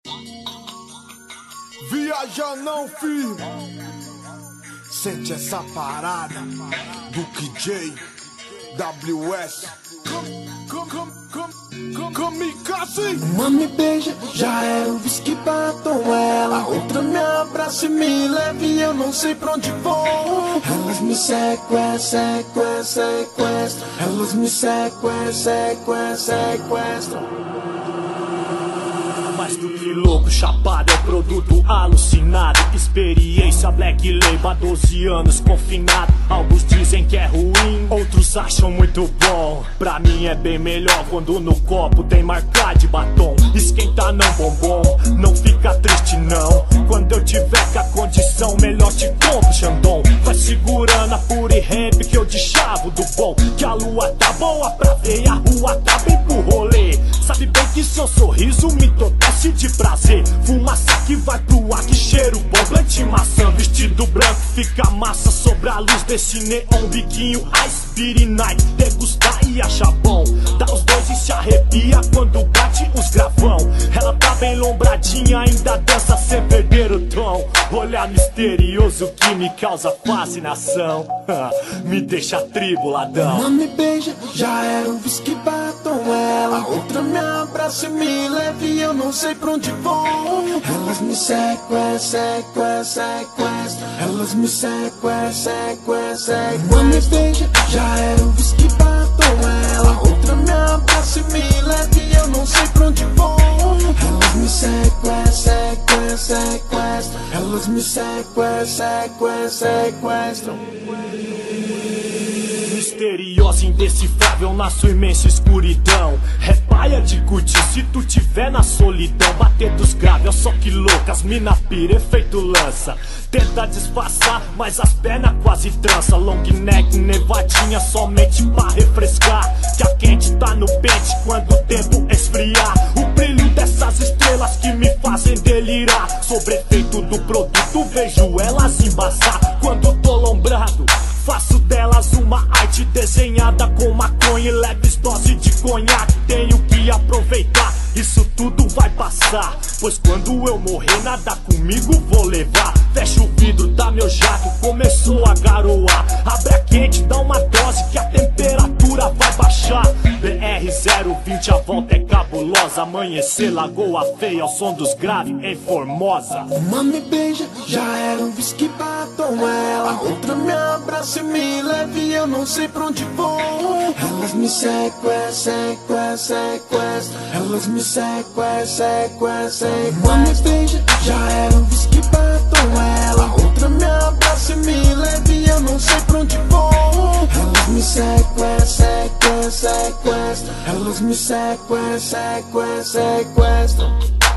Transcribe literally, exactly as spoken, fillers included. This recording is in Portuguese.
Viaja não, filho. Sente essa parada do K J W S. Kamikaze. Uma me beija, já era um whisky batom ela. A outra me abraça e me leva e eu não sei pra onde vou. Elas me sequestram, sequestram, sequestram. Elas me sequestram, sequestram, sequestram. Mais do que louco, chapado é produto alucinado. Experiência Black Label, doze anos confinado. Alguns dizem que é ruim, outros acham muito bom. Pra mim é bem melhor quando no copo tem marca de batom. Esquenta não, bombom, não fica triste não. Quando eu tiver com a condição, melhor te compro, Xandão. Vai segurando a pure rap que eu te chavo do bom. Que a lua tá boa pra ver e a rua tá bem pro rolê. Sabe bem que seu sorriso me entorpece de prazer. Fumaça que vai pro ar, que cheiro bom. Blunt maçã, vestido branco, fica massa sobre a luz desse neon. Biquinho, ice, beer night, degustar e achar bom. Dá os dois e se arrepia quando bate os gravão. Ela tá bem lombradinha, ainda dança sem perder o tom. Olhar misterioso que me causa fascinação. Me deixa tribuladão. Uma me beija, já era um whisky batom ela. A outra me abraça e me leva e eu não sei pra onde vou. Elas me sequestram, sequestram, sequestram. Elas me sequestram, sequestram, sequestram. Uma me beija, já era um whisky batom ela. A outra me abraça e me leva e eu não sei pra onde vou. Elas me sequestram, sequestram, sequestram. Elas me sequestram, sequestram, sequestram. Misteriosa, indecifrável na sua imensa escuridão. É paia de curtir se tu tiver na solidão. Bater dos graves, só que loucas, mina pira, efeito lança. Tenta disfarçar, mas as pernas quase trança. Long neck, nevadinha, somente pra refrescar. Que a quente tá no pente quando o tempo esfriar. O brilho dessas estrelas que me fazem delirar. Sobre efeito do produto, vejo elas embaçar. Quando tô lombrado, faço delas uma arte desenhada com maconha e leves dose de conhaque. Tenho que aproveitar, isso tudo vai passar. Pois quando eu morrer, nada comigo vou levar. Fecha o vidro, tá meu jato, começou a garoar. Abre a quente, dá uma dose que a temperatura vai baixar. B R zero vinte, a volta é cabulosa. Amanhecer, Lagoa Feia, ao som dos graves em Formosa. Uma me beija, já era um whisky batom ela. A outra me abraça e me leva e eu não sei pra onde vou. Elas me sequestram, sequestram, sequestram. Elas me sequestram, sequestram, sequestram. Uma me beija, já era um whisky batom ela. A outra me abraça e me leva e eu não sei pra onde vou. Elas me sequestram, sequestram, sequestram. Elas me sequestram, sequestram, sequestram.